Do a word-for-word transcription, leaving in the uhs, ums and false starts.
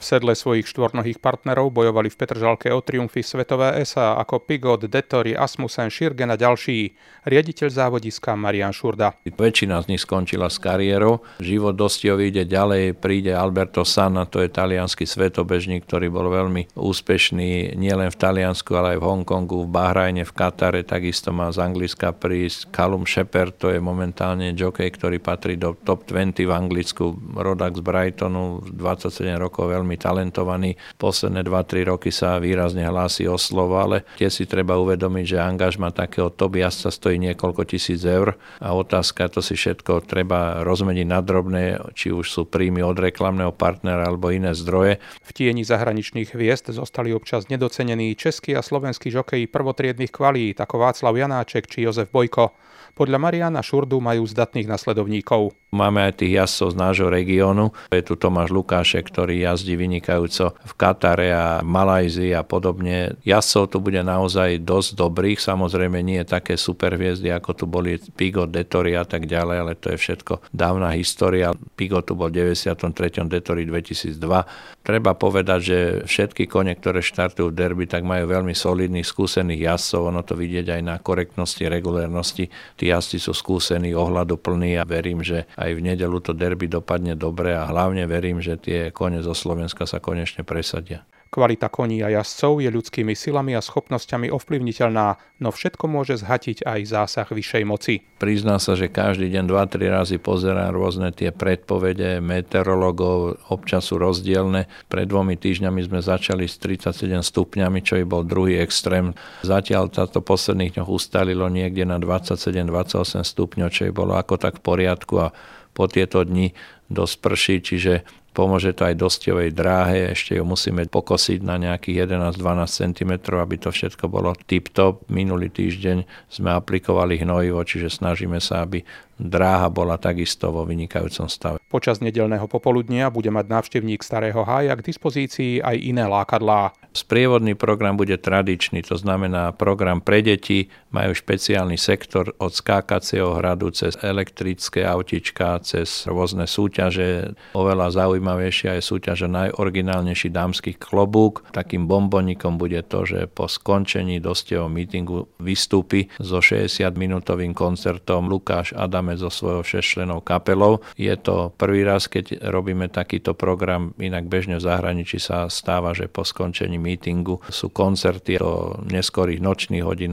V sedle svojich štvornohých partnerov bojovali v Petržalke o triumfy svetové es á ako Pigot, Dettori, Asmussen, Schirgen a ďalší. Riaditeľ závodiska Marián Šurda. Väčšina z nich skončila s kariérou. Život Dostiovi ide ďalej, príde Alberto Sanna, to je taliansky svetobežník, ktorý bol veľmi úspešný nielen v Taliansku, ale aj v Hongkongu, v Bahrajne, v Katare. Takisto má z Anglicka prísť Callum Shepherd, to je momentálne jockey, ktorý patrí do top dvadsať v Anglicku, rodak z Brightonu, dvadsaťsedem rokov, veľmi talentovaný. Posledné dva tri roky sa výrazne hlási o slovo, ale tiež si treba uvedomiť, že angažma takého top jazdca stojí niekoľko tisíc eur a otázka, to si všetko treba rozmeniť na drobné, či už sú príjmy od reklamného partnera alebo iné zdroje. V tieni zahraničných hviezd zostali občas nedocenení českí a slovenskí žokeji prvotriednych kvalít ako Václav Janáček či Jozef Bojko. Podľa Mariána Šurdu majú zdatných nasledovníkov. Máme aj tých jazdcov z nášho regiónu. Je tu Tomáš Lukášek, ktorý jazdí vynikajúco v Katare a Malajzii a podobne. Jazdcov tu bude naozaj dosť dobrých. Samozrejme nie také superhviezdy, ako tu boli Pigot, Dettori a tak ďalej, ale to je všetko dávna história. Pigot tu bol v deväťdesiatom treťom, Dettori dvetisícdva. Treba povedať, že všetky kone, ktoré štartujú v derby, tak majú veľmi solidných, skúsených jazdcov. Ono to vidieť aj na korektnosti, regulérnosti. Tí jazdci sú skúsení, ohľaduplní a verím, že aj v nedeľu to derby dopadne dobre a hlavne verím, že tie kone zo Slovenska sa konečne presadia. Kvalita koní a jazdcov je ľudskými silami a schopnosťami ovplyvniteľná, no všetko môže zhatiť aj zásah vyššej moci. Prizná sa, že každý deň dva tri razy pozerám rôzne tie predpovede meteorológov, občas sú rozdielne. Pred dvomi týždňami sme začali s tridsaťsedem stupňami, čo je bol druhý extrém. Zatiaľ táto posledných dňoch ustalilo niekde na dvadsaťsedem dvadsaťosem stupňov, čo je bolo ako tak v poriadku a po tieto dni dosť prší, čiže pomôže to aj Dostiovej dráhe, ešte ju musíme pokosiť na nejakých jedenásť dvanásť centimetrov, aby to všetko bolo tip-top. Minulý týždeň sme aplikovali hnojivo, čiže snažíme sa, aby dráha bola takisto vo vynikajúcom stave. Počas nedeľného popoludnia bude mať návštevník Starého Hája k dispozícii aj iné lákadlá. Sprievodný program bude tradičný, to znamená program pre deti, majú špeciálny sektor od skákacieho hradu cez elektrické autička, cez rôzne súťaže. Oveľa zaujímavejšia je súťaž najoriginálnejší dámsky klobúk. Takým bombonikom bude to, že po skončení Dostieho meetingu vystúpi so šesťdesiatminútovým koncertom Lukáš Adamec so svojou šesťčlennou kapelou. Je to prvý raz, keď robíme takýto program, inak bežne v zahraničí sa stáva, že po skončení meetingu sú koncerty do neskorých nočných hodín.